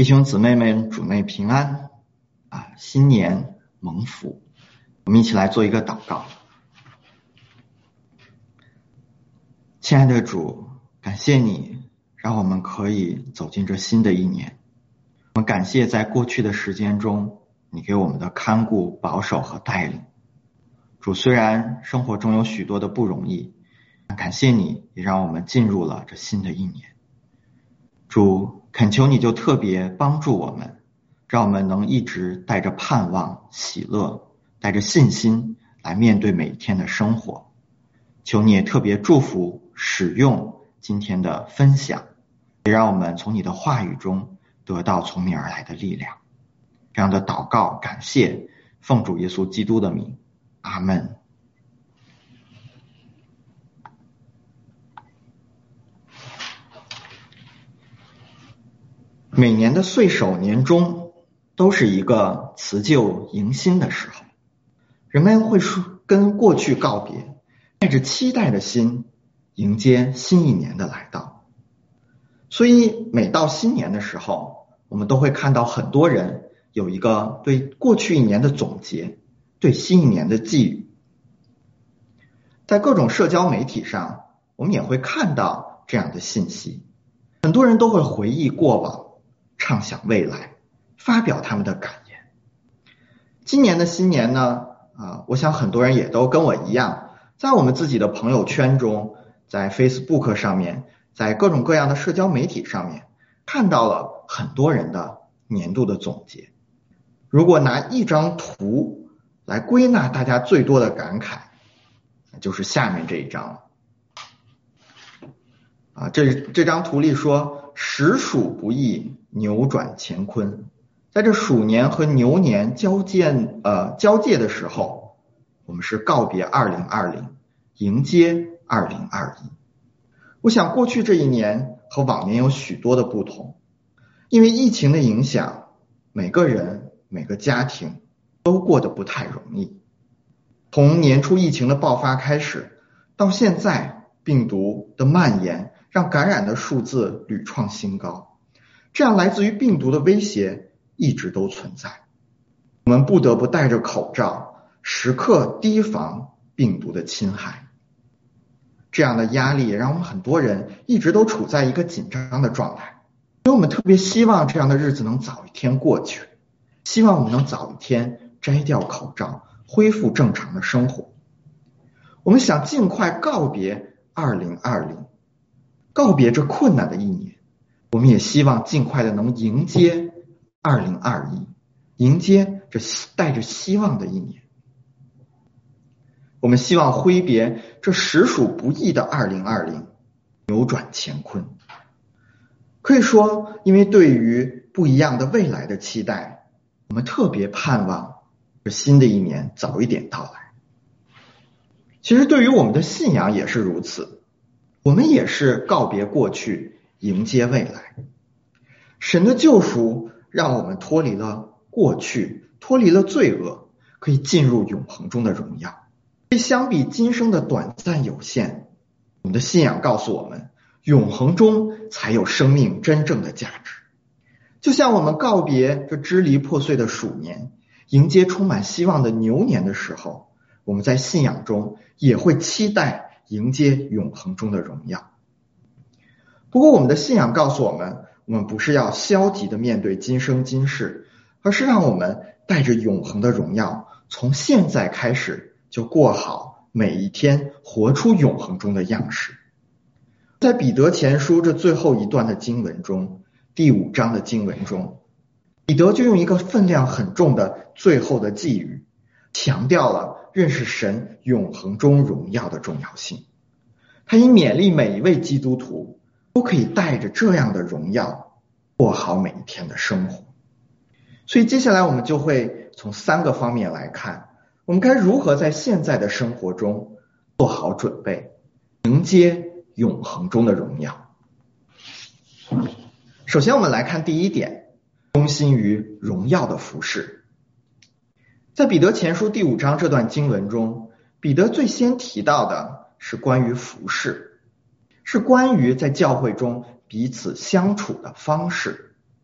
弟兄姊妹们，主内平安新年蒙福。我们一起来做一个祷告。亲爱的主，感谢你让我们可以走进这新的一年。我们感谢在过去的时间中你给我们的看顾、保守和带领。主，虽然生活中有许多的不容易，感谢你也让我们进入了这新的一年。主，恳求你就特别帮助我们，让我们能一直带着盼望、喜乐，带着信心来面对每一天的生活。求你也特别祝福使用今天的分享，也让我们从你的话语中得到从你而来的力量。这样的祷告感谢，奉主耶稣基督的名，阿们。每年的岁首年终都是一个辞旧迎新的时候，人们会跟过去告别，带着期待的心迎接新一年的来到。所以每到新年的时候，我们都会看到很多人有一个对过去一年的总结，对新一年的寄语。在各种社交媒体上，我们也会看到这样的信息，很多人都会回忆过往，畅想未来，发表他们的感言。今年的新年呢，我想很多人也都跟我一样，在我们自己的朋友圈中，在 Facebook 上面，在各种各样的社交媒体上面，看到了很多人的年度的总结。如果拿一张图来归纳大家最多的感慨，就是下面这一张了。这张图里说，实属不易，扭转乾坤。在这鼠年和牛年交界的时候，我们是告别2020，迎接2021。我想过去这一年和往年有许多的不同，因为疫情的影响，每个人每个家庭都过得不太容易。从年初疫情的爆发开始，到现在病毒的蔓延，让感染的数字屡创新高，这样来自于病毒的威胁一直都存在。我们不得不戴着口罩，时刻提防病毒的侵害。这样的压力也让我们很多人一直都处在一个紧张的状态，所以我们特别希望这样的日子能早一天过去，希望我们能早一天摘掉口罩，恢复正常的生活。我们想尽快告别2020，告别这困难的一年。我们也希望尽快的能迎接2021，迎接这带着希望的一年。我们希望挥别这实属不易的2020，扭转乾坤。可以说，因为对于不一样的未来的期待，我们特别盼望这新的一年早一点到来。其实对于我们的信仰也是如此，我们也是告别过去，迎接未来。神的救赎让我们脱离了过去，脱离了罪恶，可以进入永恒中的荣耀。相比今生的短暂有限，我们的信仰告诉我们，永恒中才有生命真正的价值。就像我们告别这支离破碎的鼠年，迎接充满希望的牛年的时候，我们在信仰中也会期待迎接永恒中的荣耀。不过我们的信仰告诉我们，我们不是要消极的面对今生今世，而是让我们带着永恒的荣耀，从现在开始就过好每一天，活出永恒中的样式。在彼得前书这最后一段的经文中，第5章的经文中，彼得就用一个分量很重的最后的寄语，强调了认识神永恒中荣耀的重要性。他以勉励每一位基督徒都可以带着这样的荣耀过好每一天的生活。所以接下来我们就会从3个方面来看，我们该如何在现在的生活中做好准备，迎接永恒中的荣耀。首先我们来看第一点，忠心于荣耀的服事。在彼得前书第5章这段经文中，彼得最先提到的是关于服事，是关于在教会中彼此相处的方式。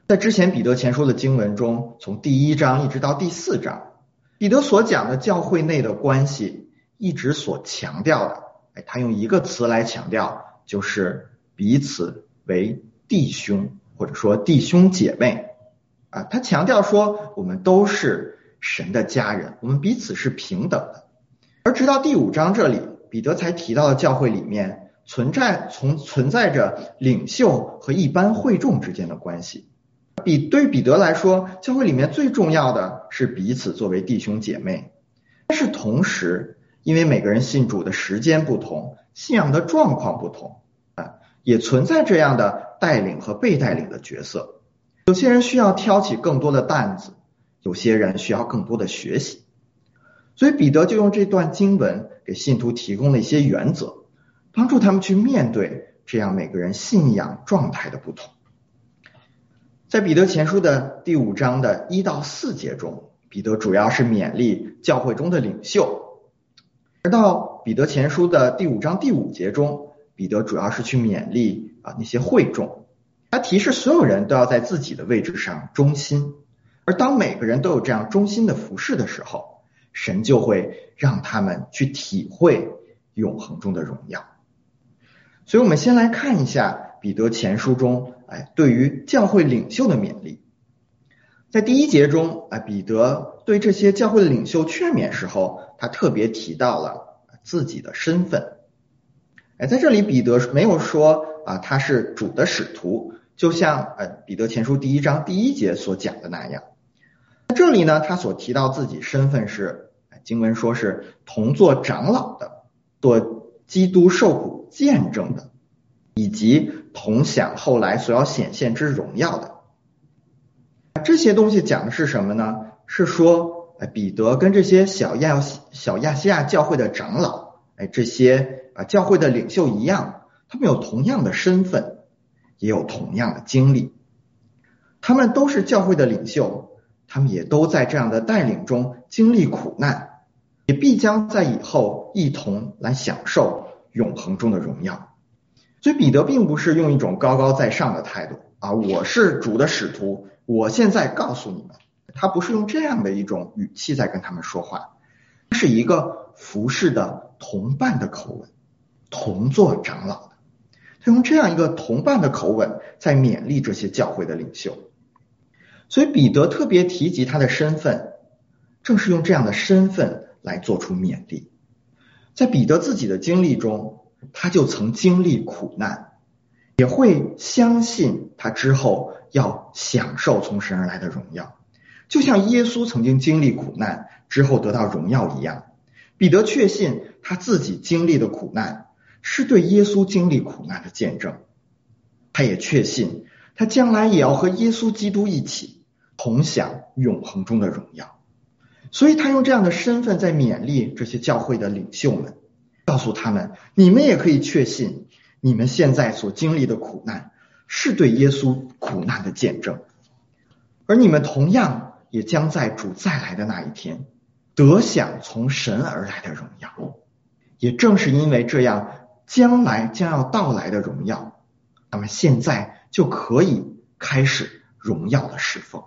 在之前彼得前书的经文中，从第1章一直到第4章，彼得所讲的教会内的关系一直所强调的，他用一个词来强调，就是彼此为弟兄，或者说弟兄姐妹。他强调说我们都是神的家人，我们彼此是平等的。而直到第5章这里，彼得才提到了教会里面存在着领袖和一般会众之间的关系。对于彼得来说，教会里面最重要的是彼此作为弟兄姐妹。但是同时，因为每个人信主的时间不同，信仰的状况不同，也存在这样的带领和被带领的角色。有些人需要挑起更多的担子，有些人需要更多的学习。所以彼得就用这段经文给信徒提供了一些原则，帮助他们去面对这样每个人信仰状态的不同。在彼得前书的第5章的1到4节中，彼得主要是勉励教会中的领袖。而到彼得前书的第5章第5节中，彼得主要是去勉励那些会众。他提示所有人都要在自己的位置上忠心，而当每个人都有这样忠心的服侍的时候，神就会让他们去体会永恒中的荣耀。所以我们先来看一下彼得前书中对于教会领袖的勉励。在第1节中，彼得对这些教会的领袖劝勉时候，他特别提到了自己的身份。在这里彼得没有说他是主的使徒，就像彼得前书第1章第1节所讲的那样。这里呢，他所提到自己身份是经文说是同作长老的，做基督受苦见证的，以及同享后来所要显现之荣耀的。这些东西讲的是什么呢？是说彼得跟这些小亚细亚教会的长老，这些教会的领袖一样，他们有同样的身份，也有同样的经历。他们都是教会的领袖，他们也都在这样的带领中经历苦难，也必将在以后一同来享受永恒中的荣耀。所以彼得并不是用一种高高在上的态度我是主的使徒，我现在告诉你们，他不是用这样的一种语气在跟他们说话，是一个服侍的同伴的口吻，同作长老的。他用这样一个同伴的口吻在勉励这些教会的领袖。所以彼得特别提及他的身份，正是用这样的身份来做出勉励。在彼得自己的经历中，他就曾经历苦难，也会相信他之后要享受从神而来的荣耀，就像耶稣曾经经历苦难之后得到荣耀一样。彼得确信他自己经历的苦难是对耶稣经历苦难的见证，他也确信他将来也要和耶稣基督一起同享永恒中的荣耀。所以他用这样的身份在勉励这些教会的领袖们，告诉他们，你们也可以确信你们现在所经历的苦难是对耶稣苦难的见证，而你们同样也将在主再来的那一天得享从神而来的荣耀。也正是因为这样将要到来的荣耀，那么现在就可以开始荣耀的侍奉。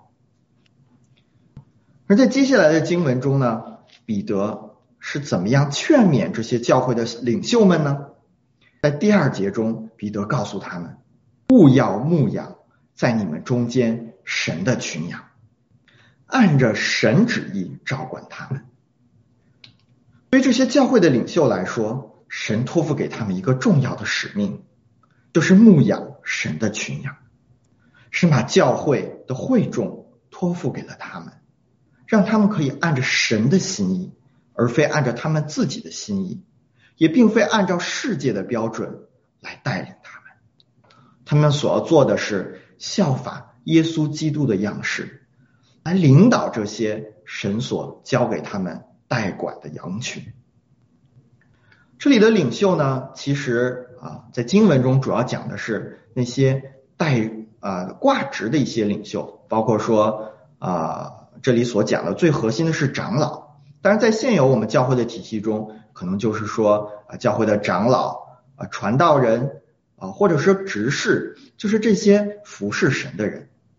而在接下来的经文中呢，彼得是怎么样劝勉这些教会的领袖们呢？在第2节中，彼得告诉他们，务要牧养在你们中间神的群羊，按着神旨意照管他们。对于这些教会的领袖来说，神托付给他们一个重要的使命，就是牧养神的群羊。神把教会的会众托付给了他们，让他们可以按着神的心意，而非按照他们自己的心意，也并非按照世界的标准来带领他们。他们所要做的是效法耶稣基督的样式，来领导这些神所交给他们代管的羊群。这里的领袖呢，其实在经文中主要讲的是那些挂职的一些领袖，包括说这里所讲的最核心的是长老。当然在现有我们教会的体系中，可能就是说教会的长老传道人或者说执事，就是这些服侍神的人。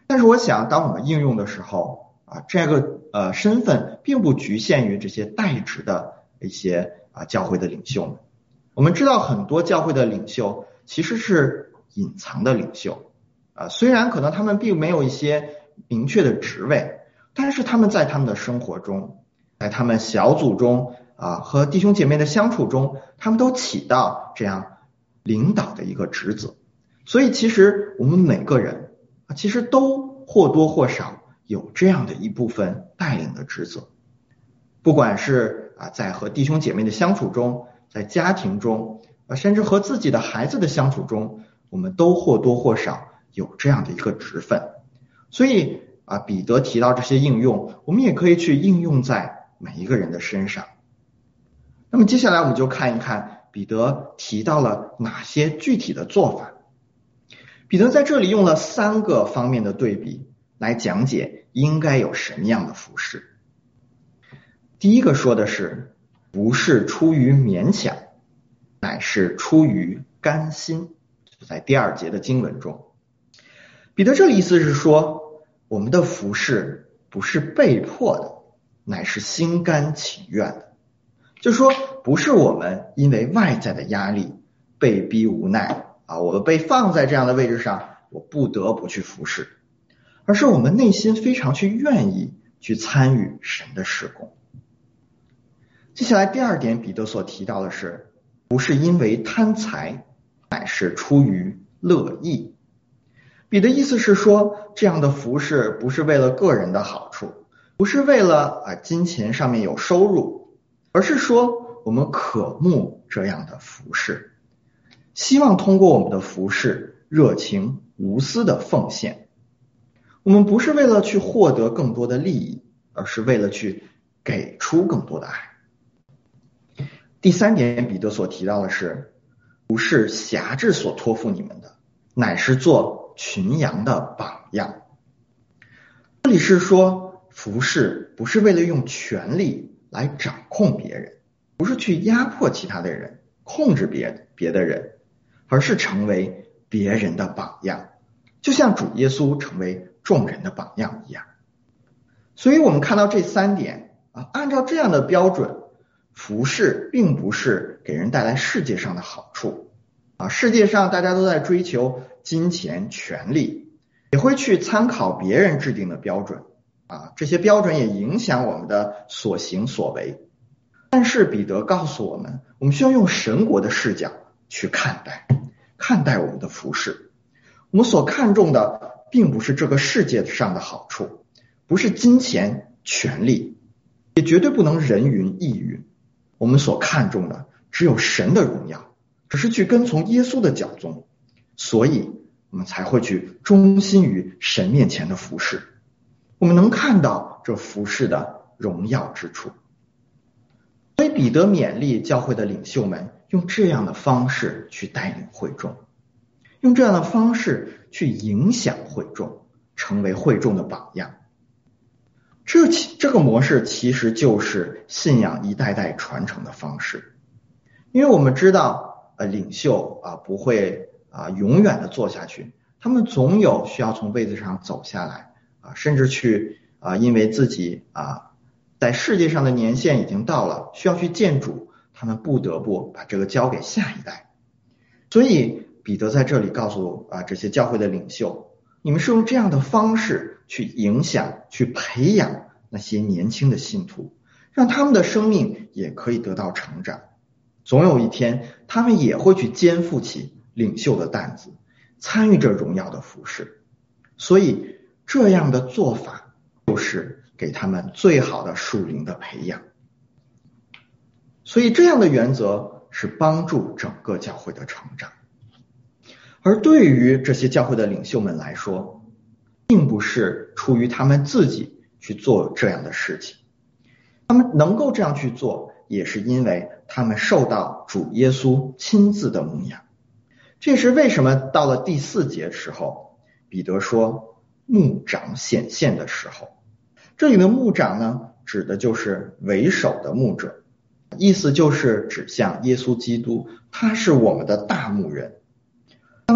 但是我想当我们应用的时候这个身份并不局限于这些代职的一些教会的领袖们。我们知道很多教会的领袖其实是隐藏的领袖虽然可能他们并没有一些明确的职位，但是他们在他们的生活中，在他们小组中和弟兄姐妹的相处中，他们都起到这样领导的一个职责。所以其实我们每个人其实都或多或少有这样的一部分带领的职责，不管是在和弟兄姐妹的相处中，在家庭中甚至和自己的孩子的相处中，我们都或多或少有这样的一个职分。所以彼得提到这些应用，我们也可以去应用在每一个人的身上。那么接下来我们就看一看彼得提到了哪些具体的做法。彼得在这里用了3个方面的对比来讲解应该有什么样的服事。第一个说的是不是出于勉强，乃是出于甘心，就在第2节的经文中。彼得这里意思是说，我们的服事不是被迫的，乃是心甘情愿的。就是说不是我们因为外在的压力被逼无奈我们被放在这样的位置上，我不得不去服事，而是我们内心非常去愿意去参与神的事工。接下来第2点，彼得所提到的是不是因为贪财，乃是出于乐意。彼得意思是说，这样的服事不是为了个人的好处，不是为了金钱上面有收入，而是说我们渴慕这样的服事，希望通过我们的服事热情无私的奉献。我们不是为了去获得更多的利益，而是为了去给出更多的爱。第3点，彼得所提到的是不是辖制所托付你们的，乃是做群羊的榜样。这里是说服事不是为了用权力来掌控别人，不是去压迫其他的人，控制别的人，而是成为别人的榜样，就像主耶稣成为众人的榜样一样。所以我们看到这3点按照这样的标准，服事并不是给人带来世界上的好处世界上大家都在追求金钱权利，也会去参考别人制定的标准这些标准也影响我们的所行所为。但是彼得告诉我们，我们需要用神国的视角去看待我们的服事。我们所看重的并不是这个世界上的好处，不是金钱权利，也绝对不能人云亦云。我们所看重的只有神的荣耀，只是去跟从耶稣的脚踪，所以我们才会去忠心于神面前的服事。我们能看到这服事的荣耀之处。所以彼得勉励教会的领袖们用这样的方式去带领会众，用这样的方式去影响会众，成为会众的榜样。这个模式其实就是信仰一代代传承的方式。因为我们知道领袖不会永远的做下去，他们总有需要从位子上走下来甚至去因为自己在世界上的年限已经到了，需要去见主，他们不得不把这个交给下一代。所以彼得在这里告诉这些教会的领袖，你们是用这样的方式去影响去培养那些年轻的信徒，让他们的生命也可以得到成长。总有一天他们也会去肩负起领袖的担子，参与这荣耀的服事。所以这样的做法就是给他们最好的属灵的培养。所以这样的原则是帮助整个教会的成长。而对于这些教会的领袖们来说，并不是出于他们自己去做这样的事情，他们能够这样去做，也是因为他们受到主耶稣亲自的牧养。这是为什么到了第4节的时候，彼得说牧长显现的时候。这里的牧长呢，指的就是为首的牧者，意思就是指向耶稣基督，他是我们的大牧人。当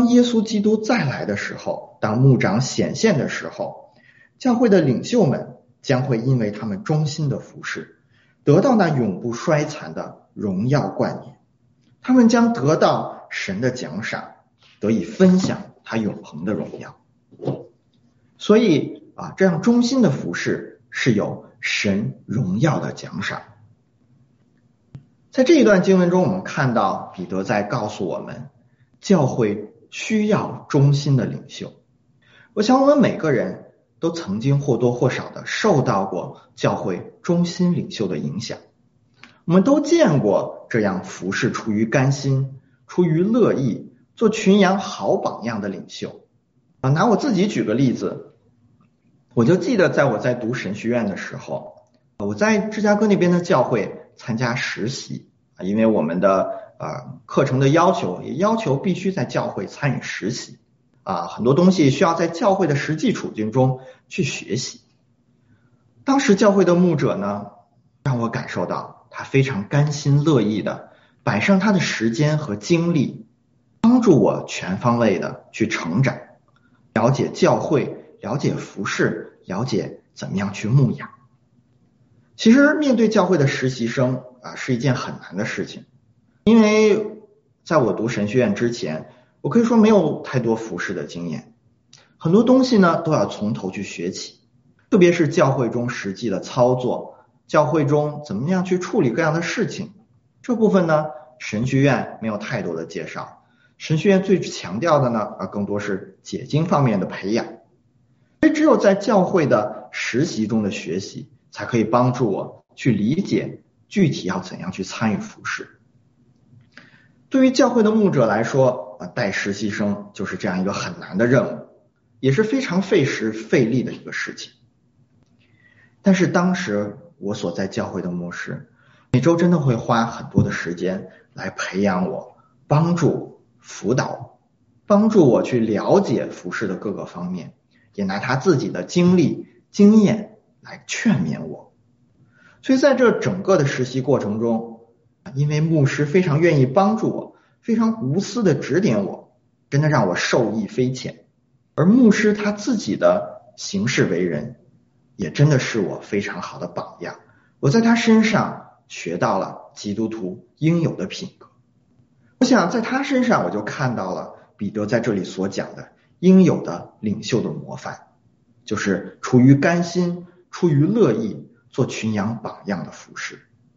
当耶稣基督再来的时候，当牧长显现的时候，教会的领袖们将会因为他们忠心的服事，得到那永不衰残的荣耀冠冕。他们将得到神的奖赏，得以分享他永恒的荣耀。所以这样忠心的服事是有神荣耀的奖赏。在这一段经文中，我们看到彼得在告诉我们，教会需要忠心的领袖。我想我们每个人都曾经或多或少的受到过教会忠心领袖的影响，我们都见过这样服事出于甘心、出于乐意、做群羊好榜样的领袖。拿我自己举个例子，我就记得在我在读神学院的时候，我在芝加哥那边的教会参加实习，因为我们的课程的要求也要求必须在教会参与实习，很多东西需要在教会的实际处境中去学习。当时教会的牧者呢，让我感受到他非常甘心乐意的摆上他的时间和精力，帮助我全方位的去成长，了解教会，了解服事，了解怎么样去牧养。其实面对教会的实习生是一件很难的事情，因为在我读神学院之前，我可以说没有太多服事的经验，很多东西呢都要从头去学起，特别是教会中实际的操作，教会中怎么样去处理各样的事情，这部分呢神学院没有太多的介绍。神学院最强调的呢更多是解经方面的培养，所以只有在教会的实习中的学习，才可以帮助我去理解具体要怎样去参与服事。对于教会的牧者来说，带实习生就是这样一个很难的任务，也是非常费时费力的一个事情。但是当时我所在教会的牧师，每周真的会花很多的时间来培养我，帮助辅导，帮助我去了解服事的各个方面，也拿他自己的经历经验来劝勉我。所以在这整个的实习过程中，因为牧师非常愿意帮助我，非常无私的指点我，真的让我受益匪浅。而牧师他自己的行事为人，也真的是我非常好的榜样。我在他身上学到了基督徒应有的品格。我想在他身上我就看到了彼得在这里所讲的应有的领袖的模范，就是出于甘心、出于乐意做群羊榜样的服事。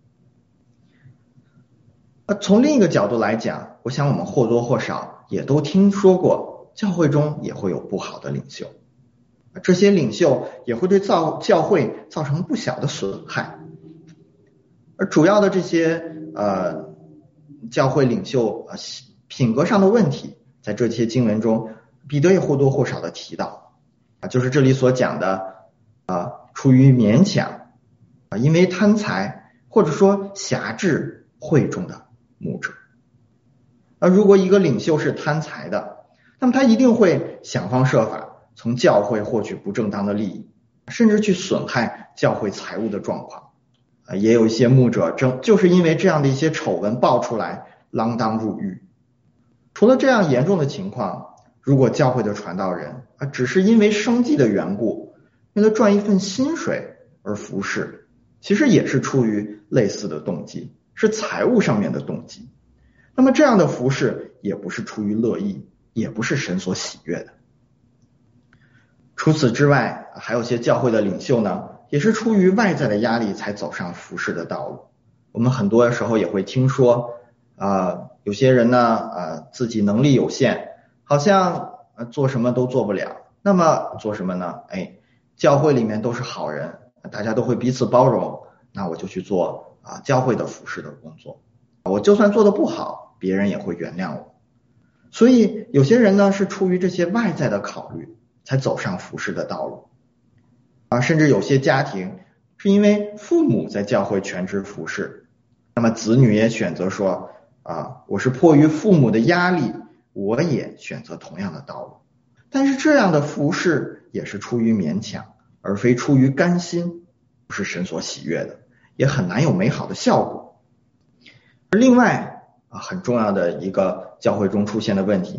从另一个角度来讲，我想我们或多或少也都听说过，教会中也会有不好的领袖，这些领袖也会对教会造成不小的损害。而主要的这些教会领袖品格上的问题，在这些经文中彼得也或多或少的提到，就是这里所讲的出于勉强，因为贪财，或者说辖制会众的牧者。如果一个领袖是贪财的，那么他一定会想方设法从教会获取不正当的利益，甚至去损害教会财务的状况。也有一些牧者就是因为这样的一些丑闻爆出来，锒铛入狱。除了这样严重的情况，如果教会的传道人只是因为生计的缘故，为了赚一份薪水而服事，其实也是出于类似的动机，是财务上面的动机。那么这样的服事也不是出于乐意，也不是神所喜悦的。除此之外，还有些教会的领袖呢，也是出于外在的压力才走上服事的道路。我们很多时候也会听说有些人呢自己能力有限，好像做什么都做不了，那么做什么呢？教会里面都是好人，大家都会彼此包容，那我就去做教会的服事的工作，我就算做得不好，别人也会原谅我。所以有些人呢是出于这些外在的考虑才走上服事的道路甚至有些家庭是因为父母在教会全职服事，那么子女也选择说我是迫于父母的压力，我也选择同样的道路。但是这样的服事也是出于勉强，而非出于甘心，不是神所喜悦的，也很难有美好的效果。而另外很重要的一个教会中出现的问题，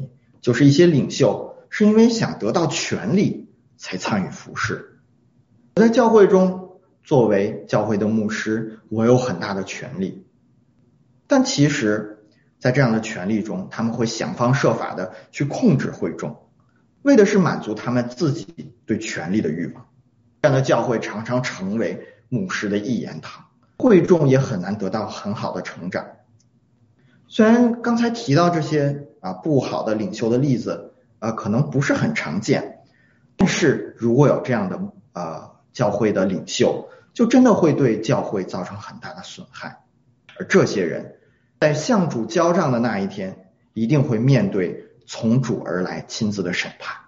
就是一些领袖是因为想得到权力才参与服侍。我在教会中作为教会的牧师，我有很大的权利，但其实在这样的权利中，他们会想方设法的去控制会众，为的是满足他们自己对权力的欲望。这样的教会常常成为牧师的一言堂，会众也很难得到很好的成长。虽然刚才提到这些不好的领袖的例子可能不是很常见，但是如果有这样的教会的领袖，就真的会对教会造成很大的损害。而这些人在向主交账的那一天，一定会面对从主而来亲自的审判。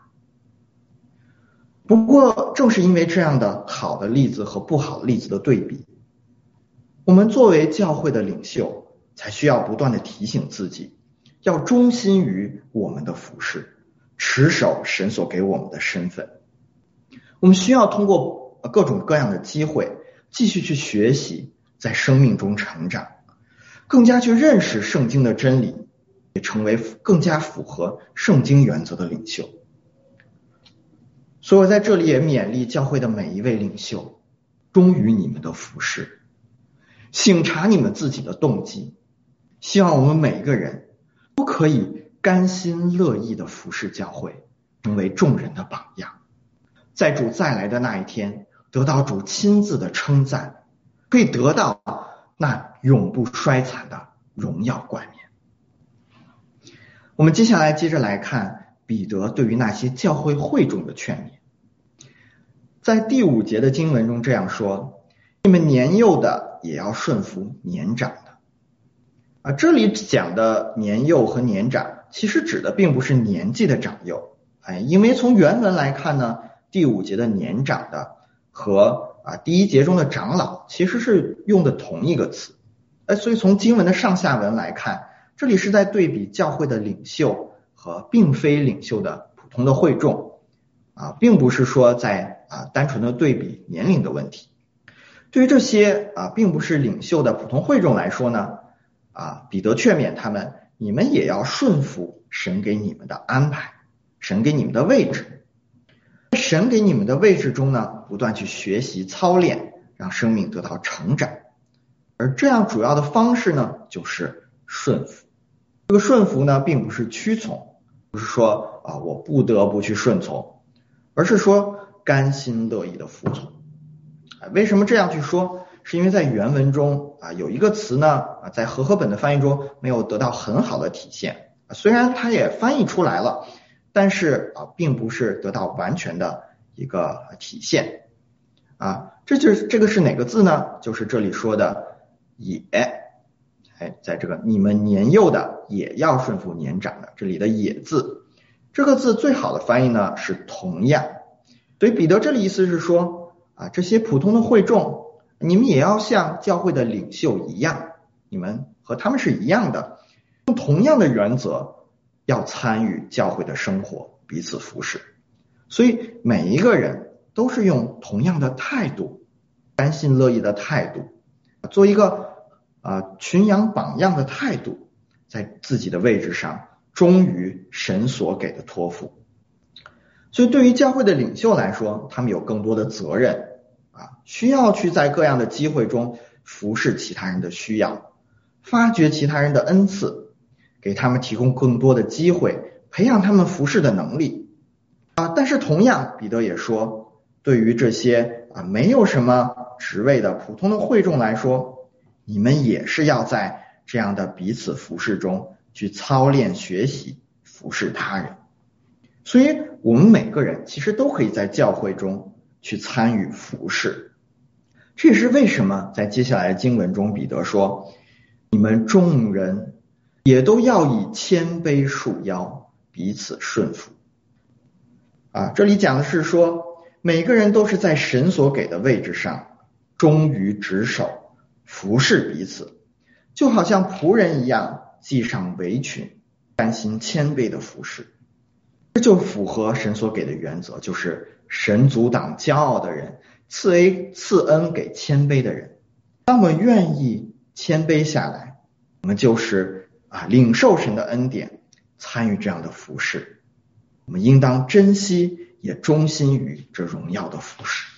不过正是因为这样的好的例子和不好的例子的对比，我们作为教会的领袖才需要不断的提醒自己，要忠心于我们的服事，持守神所给我们的身份。我们需要通过各种各样的机会继续去学习，在生命中成长，更加去认识圣经的真理，也成为更加符合圣经原则的领袖。所以我在这里也勉励教会的每一位领袖，忠于你们的服事，省察你们自己的动机，希望我们每一个人都可以甘心乐意的服事教会，成为众人的榜样，在主再来的那一天，得到主亲自的称赞，可以得到那永不衰残的荣耀冠冕。我们接下来接着来看彼得对于那些教会会众的劝勉。在第5节的经文中这样说，你们年幼的也要顺服年长的。这里讲的年幼和年长，其实指的并不是年纪的长幼，因为从原文来看呢，第5节的年长的和第1节中的长老其实是用的同一个词，所以从经文的上下文来看，这里是在对比教会的领袖和并非领袖的普通的会众，并不是说在单纯的对比年龄的问题。对于这些并不是领袖的普通会众来说呢，彼得劝勉他们，你们也要顺服神给你们的安排，神给你们的位置。在神给你们的位置中呢，不断去学习操练，让生命得到成长。而这样主要的方式呢，就是顺服。这个顺服呢，并不是屈从，不是说我不得不去顺从，而是说甘心乐意的服从。为什么这样去说？是因为在原文中有一个词呢，在和合本的翻译中没有得到很好的体现，虽然它也翻译出来了，但是并不是得到完全的一个体现。这个是哪个字呢？就是这里说的也，在这个你们年幼的也要顺服年长的，这里的也字，这个字最好的翻译呢是同样。所以彼得这里意思是说这些普通的会众，你们也要像教会的领袖一样，你们和他们是一样的，用同样的原则要参与教会的生活，彼此服侍。所以每一个人都是用同样的态度，甘心乐意的态度，做一个群羊榜样的态度，在自己的位置上忠于神所给的托付。所以对于教会的领袖来说，他们有更多的责任需要去在各样的机会中服侍其他人的需要，发掘其他人的恩赐，给他们提供更多的机会，培养他们服侍的能力但是同样彼得也说，对于这些没有什么职位的普通的会众来说，你们也是要在这样的彼此服侍中去操练学习服侍他人。所以我们每个人其实都可以在教会中去参与服侍。这也是为什么在接下来的经文中彼得说，你们众人也都要以谦卑束腰，彼此顺服。这里讲的是说，每个人都是在神所给的位置上忠于职守，服侍彼此，就好像仆人一样系上围裙，甘心谦卑的服侍。这就符合神所给的原则，就是神阻挡骄傲的人，赐恩给谦卑的人。当我们愿意谦卑下来，我们就是领受神的恩典， 参与这样的服事，我们应当珍惜也忠心于这荣耀的服事。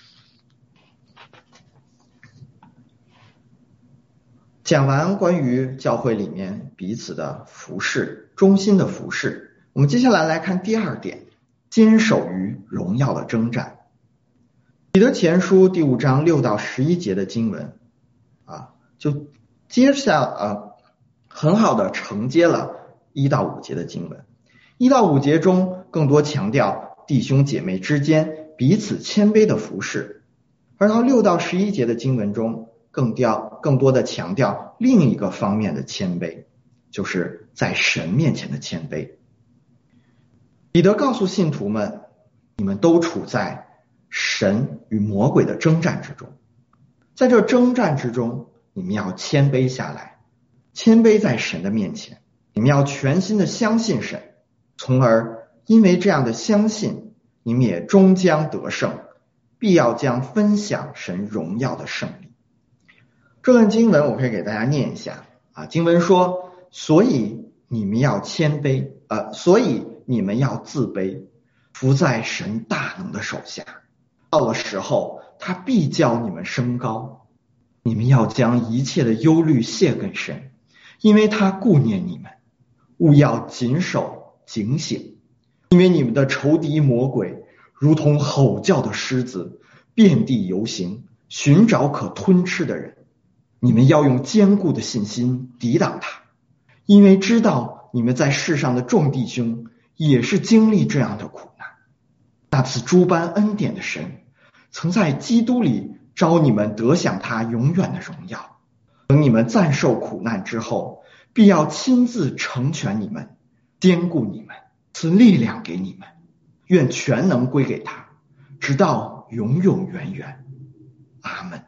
讲完关于教会里面彼此的服事，忠心的服事，我们接下来看第二点，坚守于荣耀的征战。彼得前书第5章6到11节的经文就接下很好的承接了1到5节的经文。1到5节中更多强调弟兄姐妹之间彼此谦卑的服事，而到6到11节的经文中更多的强调另一个方面的谦卑，就是在神面前的谦卑。彼得告诉信徒们，你们都处在神与魔鬼的征战之中，在这征战之中，你们要谦卑下来，谦卑在神的面前，你们要全心的相信神，从而因为这样的相信，你们也终将得胜，必要将分享神荣耀的胜利。这段经文我可以给大家念一下经文说，所以你们要谦卑所以你们要自卑，伏在神大能的手下，到了时候他必叫你们升高。你们要将一切的忧虑卸给神，因为他顾念你们。务要谨守警醒，因为你们的仇敌魔鬼如同吼叫的狮子，遍地游行，寻找可吞吃的人。你们要用坚固的信心抵挡他，因为知道你们在世上的众弟兄也是经历这样的苦难。那赐诸般恩典的神，曾在基督里召你们得享他永远的荣耀。等你们暂受苦难之后，必要亲自成全你们，坚固你们，赐力量给你们。愿全能归给他，直到永永远远。阿们。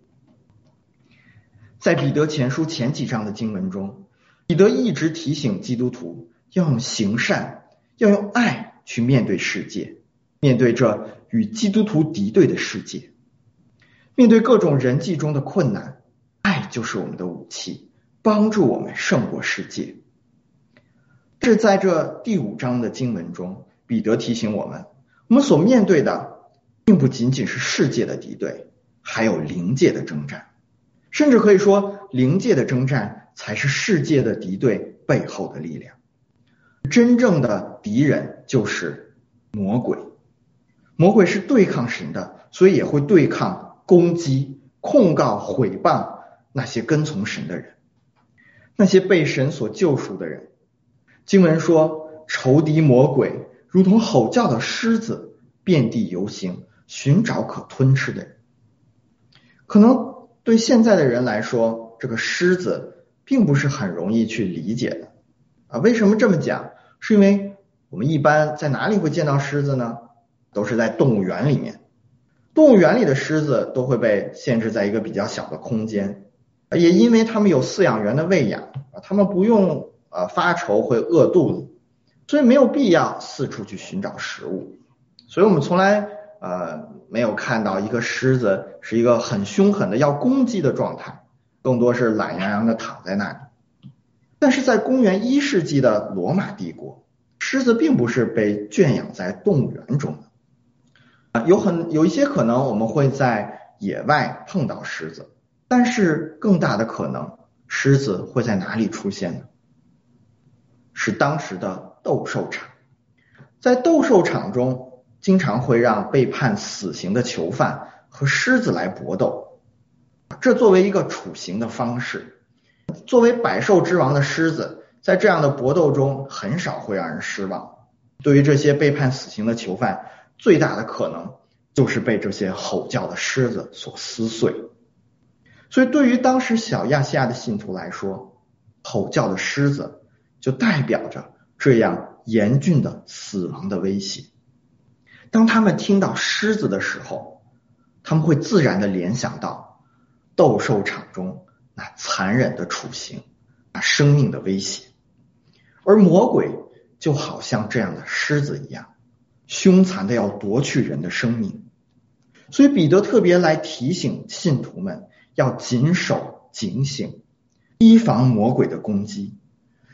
在彼得前书前几章的经文中，彼得一直提醒基督徒要用行善，要用爱去面对世界，面对这与基督徒敌对的世界，面对各种人际中的困难，爱就是我们的武器，帮助我们胜过世界。是在这第5章的经文中，彼得提醒我们，我们所面对的并不仅仅是世界的敌对，还有灵界的征战，甚至可以说灵界的征战才是世界的敌对背后的力量。真正的敌人就是魔鬼，魔鬼是对抗神的，所以也会对抗、攻击、控告、毁谤那些跟从神的人，那些被神所救赎的人。经文说，仇敌魔鬼如同吼叫的狮子，遍地游行，寻找可吞吃的人。可能对现在的人来说，这个狮子并不是很容易去理解的为什么这么讲？是因为我们一般在哪里会见到狮子呢？都是在动物园里面。动物园里的狮子都会被限制在一个比较小的空间，也因为他们有饲养员的喂养，他们不用发愁会饿肚子，所以没有必要四处去寻找食物。所以我们从来没有看到一个狮子是一个很凶狠的要攻击的状态，更多是懒洋洋的躺在那里。但是在公元1世纪的罗马帝国，狮子并不是被圈养在动物园中的有一些可能我们会在野外碰到狮子，但是更大的可能，狮子会在哪里出现呢？是当时的斗兽场。在斗兽场中，经常会让被判死刑的囚犯和狮子来搏斗，这作为一个处刑的方式。作为百兽之王的狮子，在这样的搏斗中很少会让人失望。对于这些被判死刑的囚犯，最大的可能就是被这些吼叫的狮子所撕碎。所以对于当时小亚细亚的信徒来说，吼叫的狮子就代表着这样严峻的死亡的威胁。当他们听到狮子的时候，他们会自然的联想到斗兽场中那残忍的处刑，那生命的威胁。而魔鬼就好像这样的狮子一样，凶残的要夺去人的生命。所以彼得特别来提醒信徒们要谨守警醒，提防魔鬼的攻击。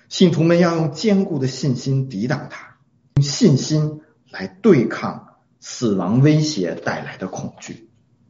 信徒们要用坚固的信心抵挡它，用信心来对抗死亡威胁带来的恐惧。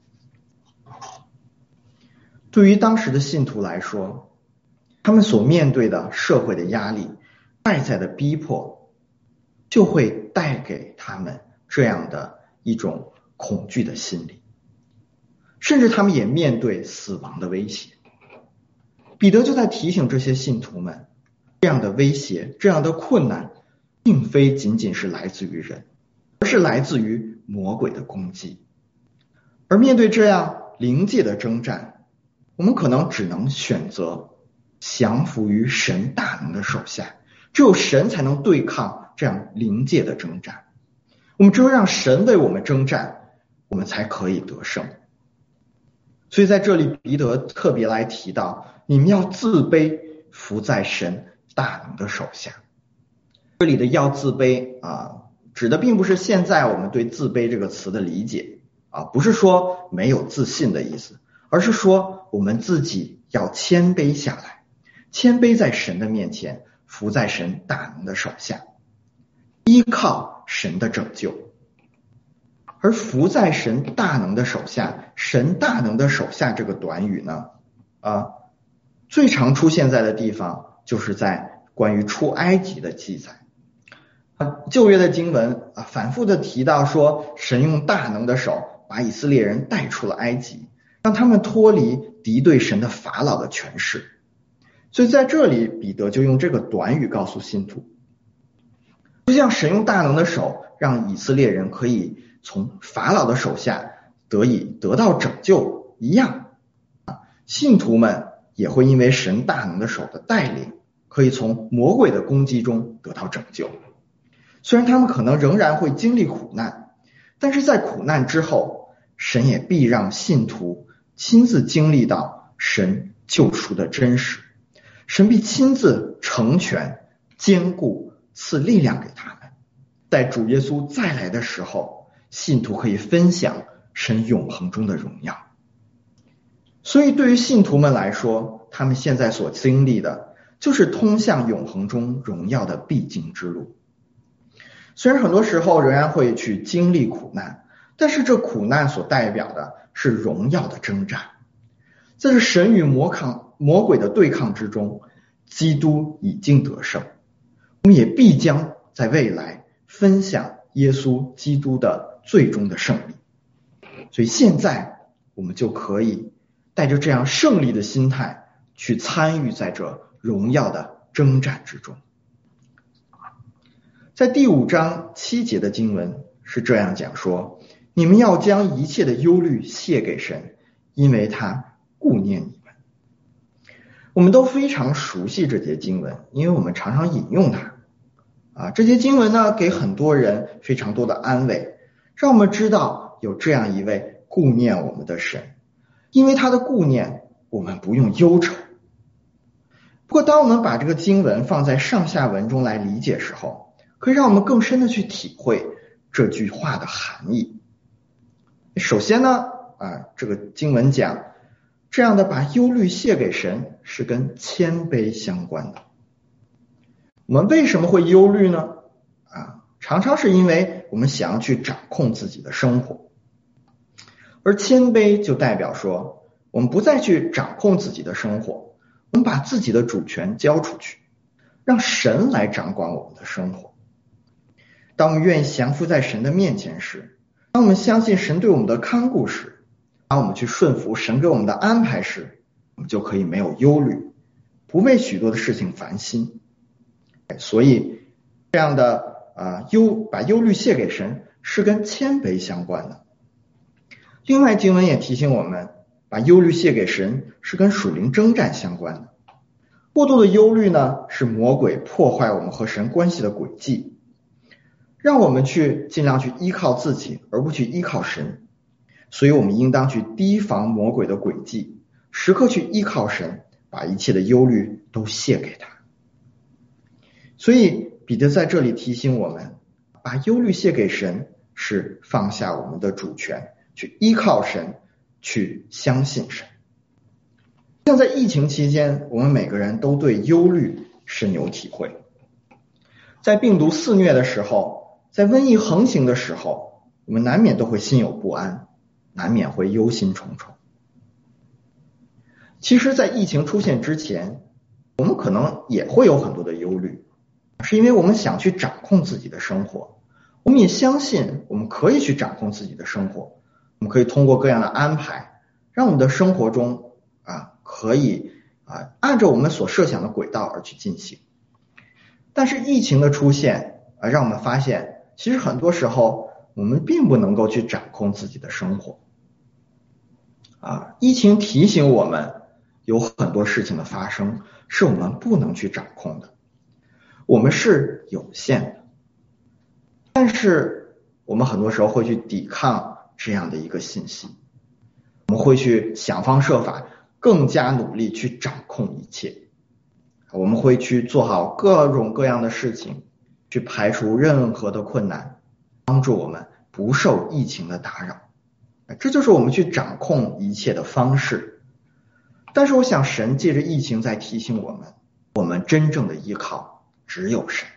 对于当时的信徒来说，他们所面对的社会的压力、外在的逼迫，就会带给他们这样的一种恐惧的心理，甚至他们也面对死亡的威胁。彼得就在提醒这些信徒们，这样的威胁、这样的困难，并非仅仅是来自于人，而是来自于魔鬼的攻击。而面对这样灵界的征战，我们可能只能选择降服于神大能的手下，只有神才能对抗这样灵界的征战。我们只有让神为我们征战，我们才可以得胜。所以在这里彼得特别来提到，你们要自卑，服在神大能的手下。这里的要自卑指的并不是现在我们对自卑这个词的理解不是说没有自信的意思，而是说我们自己要谦卑下来，谦卑在神的面前，服在神大能的手下，依靠神的拯救。而服在神大能的手下，神大能的手下这个短语呢最常出现在的地方就是在关于出埃及的记载。旧约的经文反复的提到说，神用大能的手把以色列人带出了埃及，让他们脱离敌对神的法老的权势。所以在这里彼得就用这个短语告诉信徒，就像神用大能的手让以色列人可以从法老的手下得到拯救一样信徒们也会因为神大能的手的带领，可以从魔鬼的攻击中得到拯救。虽然他们可能仍然会经历苦难，但是在苦难之后，神也必让信徒亲自经历到神救赎的真实，神必亲自成全、坚固、赐力量给他们。在主耶稣再来的时候，信徒可以分享神永恒中的荣耀。所以对于信徒们来说，他们现在所经历的就是通向永恒中荣耀的必经之路。虽然很多时候仍然会去经历苦难，但是这苦难所代表的是荣耀的征战。在这神与魔鬼的对抗之中，基督已经得胜，我们也必将在未来分享耶稣基督的最终的胜利。所以现在我们就可以带着这样胜利的心态去参与在这荣耀的征战之中。在第5章7节的经文是这样讲说，你们要将一切的忧虑卸给神，因为他顾念你们。我们都非常熟悉这节经文，因为我们常常引用它这节经文呢，给很多人非常多的安慰，让我们知道有这样一位顾念我们的神，因为他的顾念，我们不用忧愁。不过当我们把这个经文放在上下文中来理解时候，可以让我们更深的去体会这句话的含义。首先呢这个经文讲，这样的把忧虑卸给神是跟谦卑相关的。我们为什么会忧虑呢常常是因为我们想要去掌控自己的生活，而谦卑就代表说，我们不再去掌控自己的生活，我们把自己的主权交出去，让神来掌管我们的生活。当我们愿意降服在神的面前时，当我们相信神对我们的看顾时，当我们去顺服神给我们的安排时，我们就可以没有忧虑，不为许多的事情烦心。所以这样的把忧虑卸给神是跟谦卑相关的。另外经文也提醒我们，把忧虑卸给神是跟属灵征战相关的。过度的忧虑呢，是魔鬼破坏我们和神关系的轨迹，让我们去尽量去依靠自己，而不去依靠神。所以我们应当去提防魔鬼的诡计，时刻去依靠神，把一切的忧虑都卸给他。所以彼得在这里提醒我们，把忧虑卸给神是放下我们的主权，去依靠神，去相信神。像在疫情期间，我们每个人都对忧虑深有体会。在病毒肆虐的时候，在瘟疫横行的时候，我们难免都会心有不安，难免会忧心忡忡。其实在疫情出现之前，我们可能也会有很多的忧虑，是因为我们想去掌控自己的生活，我们也相信我们可以去掌控自己的生活，我们可以通过各样的安排，让我们的生活中可以按照我们所设想的轨道而去进行。但是疫情的出现让我们发现，其实很多时候我们并不能够去掌控自己的生活。疫情提醒我们，有很多事情的发生是我们不能去掌控的，我们是有限的。但是我们很多时候会去抵抗这样的一个信息，我们会去想方设法更加努力去掌控一切，我们会去做好各种各样的事情，去排除任何的困难，帮助我们不受疫情的打扰。这就是我们去掌控一切的方式。但是我想神借着疫情在提醒我们，我们真正的依靠只有神。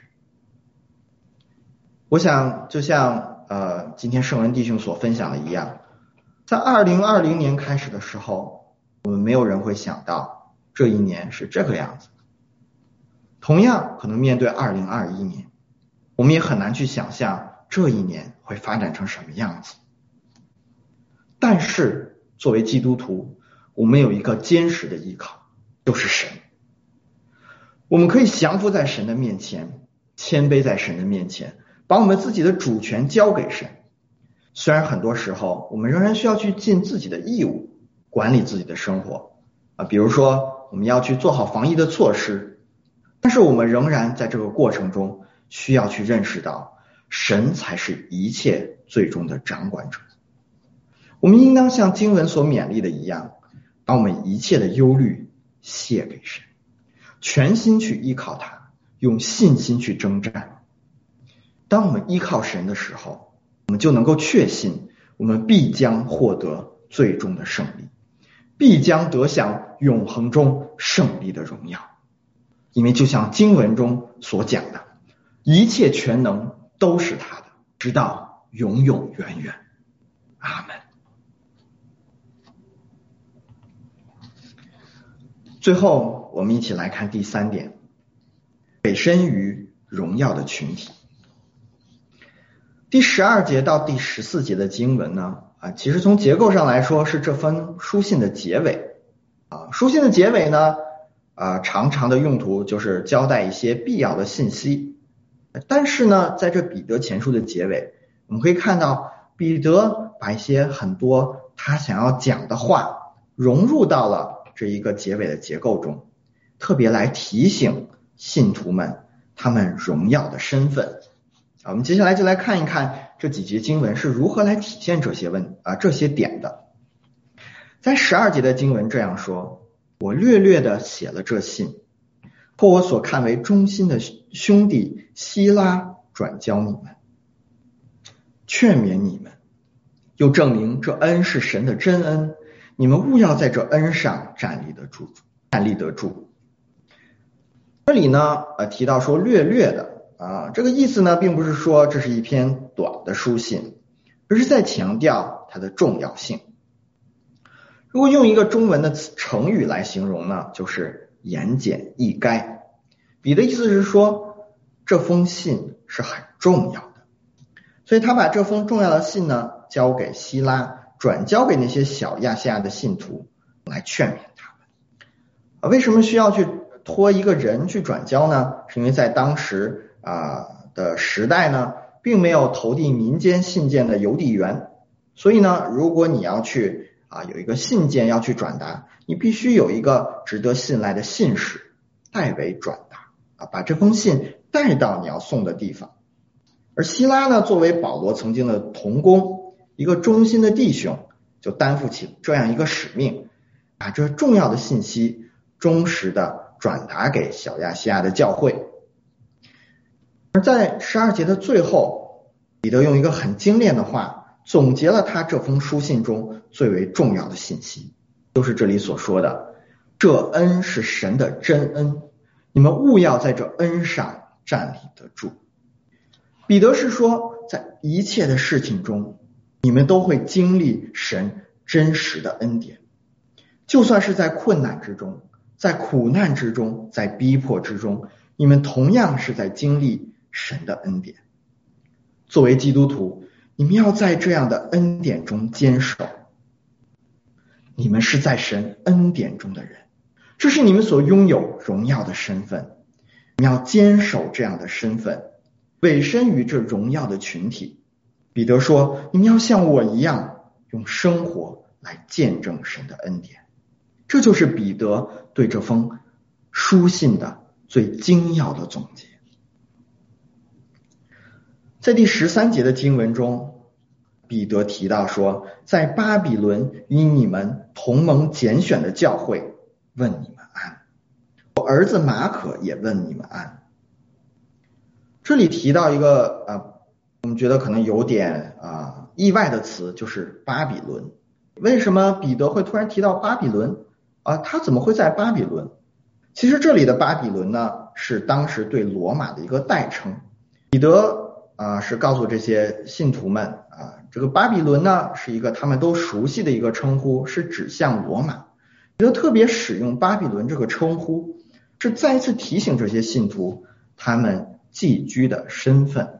我想就像今天圣恩弟兄所分享的一样，在2020年开始的时候，我们没有人会想到这一年是这个样子。同样可能面对2021年，我们也很难去想象这一年会发展成什么样子。但是作为基督徒，我们有一个坚实的依靠，就是神。我们可以降服在神的面前，谦卑在神的面前，把我们自己的主权交给神。虽然很多时候我们仍然需要去尽自己的义务，管理自己的生活比如说我们要去做好防疫的措施，但是我们仍然在这个过程中需要去认识到，神才是一切最终的掌管者。我们应当像经文所勉励的一样，把我们一切的忧虑卸给神，全心去依靠他，用信心去征战。当我们依靠神的时候，我们就能够确信我们必将获得最终的胜利，必将得享永恒中胜利的荣耀。因为就像经文中所讲的，一切全能都是他的，直到永永远远。阿们。最后我们一起来看第3点，委身于荣耀的群体。第12节到第14节的经文呢，其实从结构上来说是这封书信的结尾。书信的结尾呢，常常的用途就是交代一些必要的信息。但是呢，在这彼得前书的结尾，我们可以看到彼得把一些很多他想要讲的话融入到了这一个结尾的结构中，特别来提醒信徒们他们荣耀的身份。我们接下来就来看一看这几节经文是如何来体现这些点的。在12节的经文这样说，我略略的写了这信，托我所看为忠心的兄弟希拉转交你们，劝勉你们，又证明这恩是神的真恩，你们务要在这恩上站立得住。这里呢提到说略略的这个意思呢，并不是说这是一篇短的书信，而是在强调它的重要性。如果用一个中文的成语来形容呢，就是言简意赅。彼得意思是说，这封信是很重要的，所以他把这封重要的信呢交给希拉，转交给那些小亚细亚的信徒来劝勉他们。为什么需要去托一个人去转交呢？是因为在当时的时代呢，并没有投递民间信件的邮递员，所以呢，如果你要去有一个信件要去转达，你必须有一个值得信赖的信使代为转达把这封信带到你要送的地方。而希拉呢，作为保罗曾经的同工，一个忠心的弟兄，就担负起这样一个使命，把这重要的信息忠实的转达给小亚细亚的教会。而在12节的最后，彼得用一个很精炼的话总结了他这封书信中最为重要的信息，就是这里所说的，这恩是神的真恩， 你们务要在这恩上站立得住。彼得是说，在一切的事情中，你们都会经历神真实的恩典，就算是在困难之中，在苦难之中，在逼迫之中，你们同样是在经历神的恩典。作为基督徒，你们要在这样的恩典中坚守。你们是在神恩典中的人，这是你们所拥有荣耀的身份。你们要坚守这样的身份，委身于这荣耀的群体。彼得说，你们要像我一样，用生活来见证神的恩典。这就是彼得对这封书信的最精要的总结。在第13节的经文中，彼得提到说，在巴比伦与你们同盟拣选的教会问你们安，我儿子马可也问你们安。这里提到一个我们觉得可能有点意外的词，就是巴比伦。为什么彼得会突然提到巴比伦他怎么会在巴比伦？其实这里的巴比伦呢，是当时对罗马的一个代称。彼得是告诉这些信徒们这个巴比伦呢是一个他们都熟悉的一个称呼，是指向罗马。彼得特别使用巴比伦这个称呼，是再一次提醒这些信徒他们寄居的身份。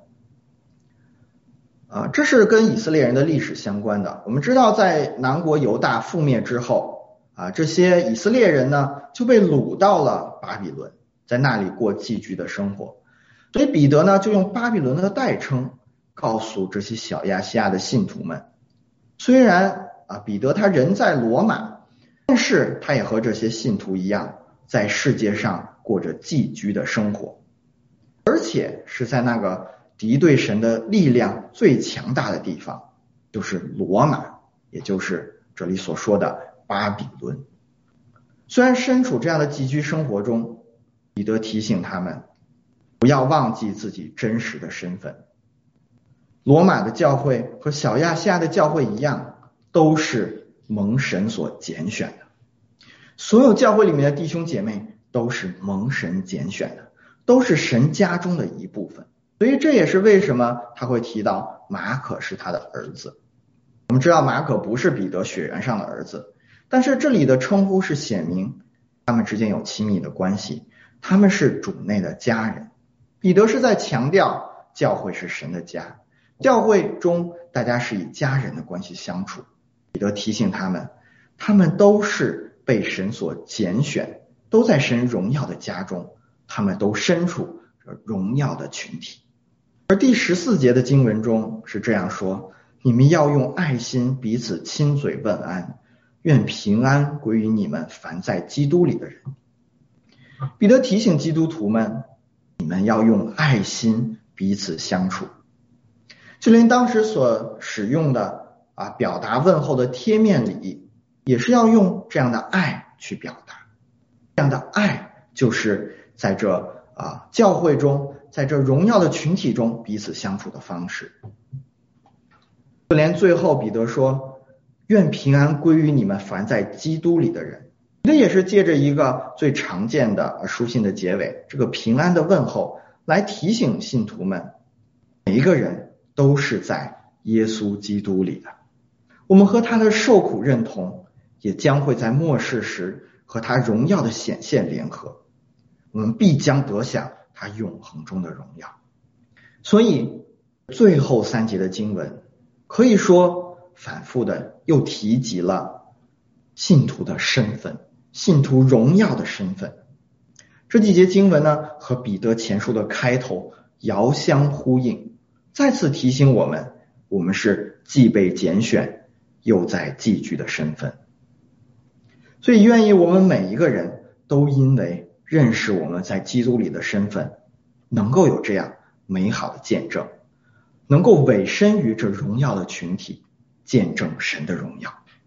这是跟以色列人的历史相关的。我们知道在南国犹大覆灭之后这些以色列人呢就被掳到了巴比伦，在那里过寄居的生活。所以彼得呢就用巴比伦的代称告诉这些小亚细亚的信徒们，虽然彼得他人在罗马，但是他也和这些信徒一样，在世界上过着寄居的生活，而且是在那个敌对神的力量最强大的地方，就是罗马，也就是这里所说的巴比伦。虽然身处这样的寄居生活中，彼得提醒他们不要忘记自己真实的身份。罗马的教会和小亚细亚的教会一样，都是蒙神所拣选的。所有教会里面的弟兄姐妹都是蒙神拣选的，都是神家中的一部分。所以这也是为什么他会提到马可是他的儿子。我们知道马可不是彼得血缘上的儿子，但是这里的称呼是显明他们之间有亲密的关系，他们是主内的家人。彼得是在强调教会是神的家，教会中大家是以家人的关系相处。彼得提醒他们，他们都是被神所拣选，都在神荣耀的家中，他们都身处荣耀的群体。而第14节的经文中是这样说，你们要用爱心彼此亲嘴问安，愿平安归于你们凡在基督里的人。彼得提醒基督徒们，你们要用爱心彼此相处。就连当时所使用的表达问候的贴面礼，也是要用这样的爱去表达。这样的爱就是在这教会中，在这荣耀的群体中彼此相处的方式。就连最后彼得说，愿平安归于你们凡在基督里的人，这也是借着一个最常见的书信的结尾，这个平安的问候，来提醒信徒们，每一个人都是在耶稣基督里的。我们和他的受苦认同，也将会在末世时和他荣耀的显现联合，我们必将得享他永恒中的荣耀。所以最后3节的经文可以说反复的又提及了信徒的身份，信徒荣耀的身份。这几节经文呢，和彼得前书的开头遥相呼应，再次提醒我们，我们是既被拣选又在寄居的身份。所以愿意我们每一个人都因为认识我们在基督里的身份，能够有这样美好的见证，能够委身于这荣耀的群体，见证神的荣耀。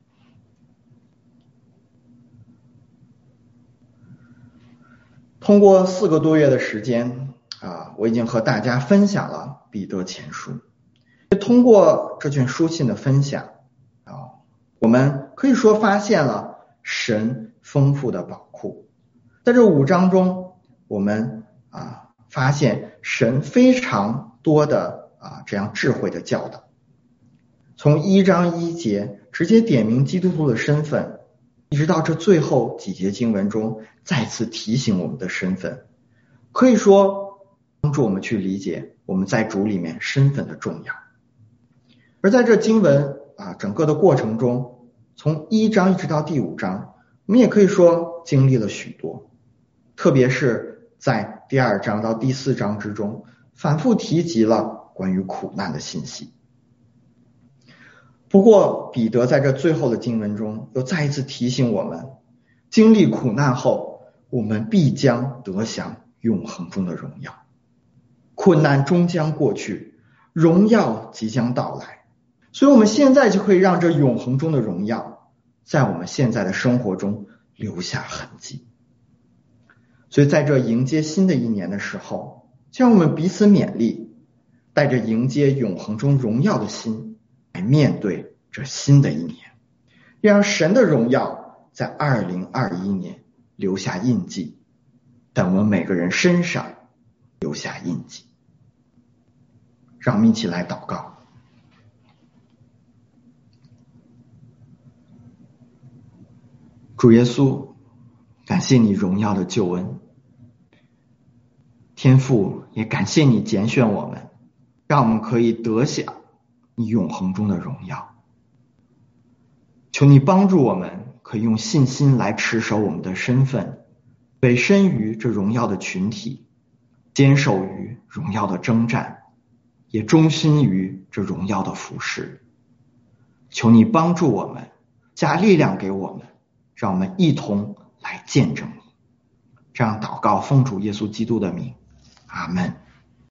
通过4个多月的时间我已经和大家分享了彼得前书。通过这卷书信的分享我们可以说发现了神丰富的宝库。在这5章中， 我们发现神非常多的这样智慧的教导。从1章1节直接点明基督徒的身份，一直到这最后几节经文中再次提醒我们的身份，可以说帮助我们去理解我们在主里面身份的重要。而在这经文整个的过程中，从1章一直到第5章，我们也可以说经历了许多，特别是在第2章到第4章之中，反复提及了关于苦难的信息。不过彼得在这最后的经文中又再一次提醒我们，经历苦难后，我们必将得享永恒中的荣耀。困难终将过去，荣耀即将到来，所以我们现在就可以让这永恒中的荣耀在我们现在的生活中留下痕迹。所以在这迎接新的一年的时候，就让我们彼此勉励，带着迎接永恒中荣耀的心来面对这新的一年，让神的荣耀在2021年留下印记，在我们每个人身上留下印记。让我们一起来祷告。主耶稣，感谢你荣耀的救恩，天父也感谢你拣选我们，让我们可以得享你永恒中的荣耀。求你帮助我们可以用信心来持守我们的身份，委身于这荣耀的群体，坚守于荣耀的征战，也忠心于这荣耀的服事。求你帮助我们，加力量给我们，让我们一同来见证你。这样祷告奉主耶稣基督的名，阿们。